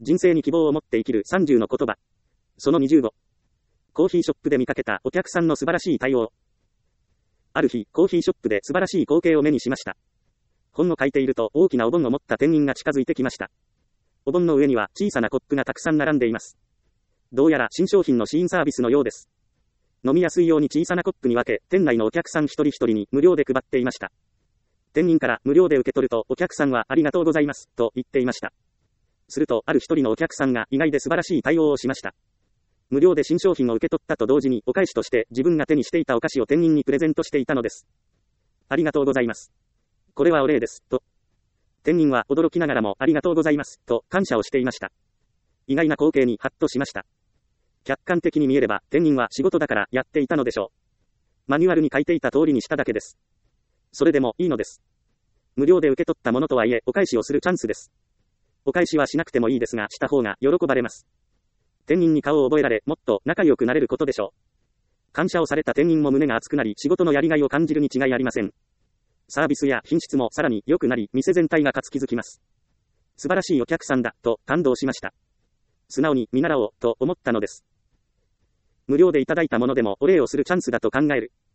人生に希望を持って生きる30の言葉。その25。コーヒーショップで見かけたお客さんの素晴らしい対応。ある日、コーヒーショップで素晴らしい光景を目にしました。本を書いていると大きなお盆を持った店員が近づいてきました。お盆の上には小さなコップがたくさん並んでいます。どうやら新商品の試飲サービスのようです。飲みやすいように小さなコップに分け、店内のお客さん一人一人に無料で配っていました。店員から無料で受け取るとお客さんはありがとうございますと言っていました。するとある一人のお客さんが意外で素晴らしい対応をしました。無料で新商品を受け取ったと同時にお返しとして自分が手にしていたお菓子を店員にプレゼントしていたのです。ありがとうございます。これはお礼です、と。店員は驚きながらもありがとうございます、と感謝をしていました。意外な光景にハッとしました。客観的に見えれば店員は仕事だからやっていたのでしょう。マニュアルに書いていた通りにしただけです。それでもいいのです。無料で受け取ったものとはいえお返しをするチャンスです。お返しはしなくてもいいですがした方が喜ばれます。店員に顔を覚えられもっと仲良くなれることでしょう。感謝をされた店員も胸が熱くなり仕事のやりがいを感じるに違いありません。サービスや品質もさらに良くなり店全体が活気づきます。素晴らしいお客さんだと感動しました。素直に見習おうと思ったのです。無料でいただいたものでもお礼をするチャンスだと考える。